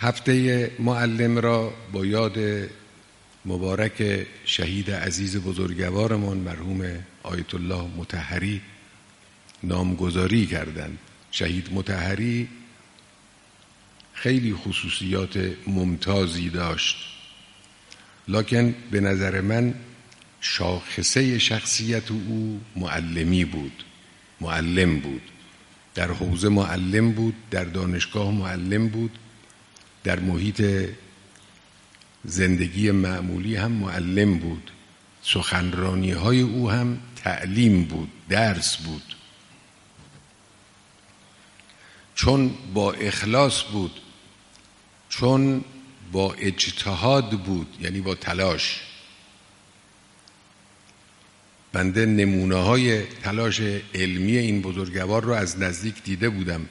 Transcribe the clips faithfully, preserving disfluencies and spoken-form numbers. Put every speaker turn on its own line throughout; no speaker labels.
هفته معلم را با یاد مبارک شهید عزیز بزرگوارمان مرحوم آیت الله مطهری نامگذاری کردند. شهید مطهری خیلی خصوصیات ممتازی داشت، لکن به نظر من شاخصه شخصیت او معلمی بود. معلم بود، در حوزه معلم بود، در دانشگاه معلم بود، در محیط زندگی معمولی هم معلم بود. سخنرانی های او هم تعلیم بود، درس بود. چون با اخلاص بود، چون با اجتهاد بود، یعنی با تلاش. بنده نمونه های تلاش علمی این بزرگوار رو از نزدیک دیده بودم.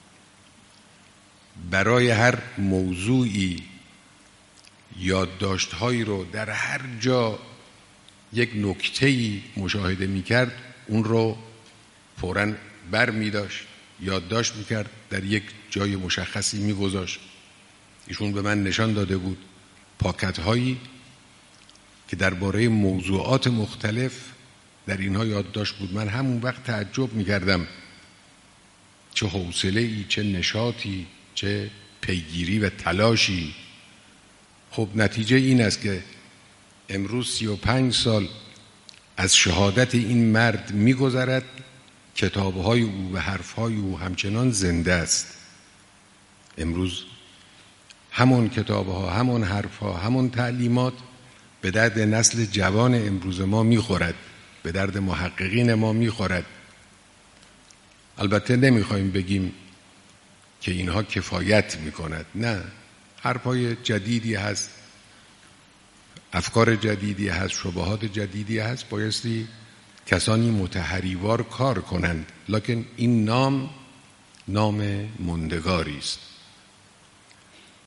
برای هر موضوعی یادداشت‌هایی رو در هر جا یک نکته‌ای مشاهده می‌کرد، اون رو فوراً بر می‌داشت، یادداشت می‌کرد، در یک جای مشخصی می‌گذاشت. ایشون به من نشان داده بود پاکت‌هایی که درباره موضوعات مختلف در اینها یادداشت بود. من همون وقت تعجب می‌کردم چه حوصله‌ای، چه نشاطی، چه پیگیری و تلاشی. خب نتیجه این است که امروز سی و پنج سال از شهادت این مرد می‌گذرد، کتاب‌های او و حرف‌های او همچنان زنده است. امروز همون کتاب‌ها، همون حرف‌ها، همون تعلیمات به درد نسل جوان امروز ما می‌خورد، به درد محققین ما می‌خورد. البته نمی‌خوایم بگیم که اینها کفایت می‌کند، نه، حرف‌های جدیدی هست، افکار جدیدی هست، شبهات جدیدی هست، بایستی کسانی متحریوار کار کنند، لکن این نام نام ماندگاری است.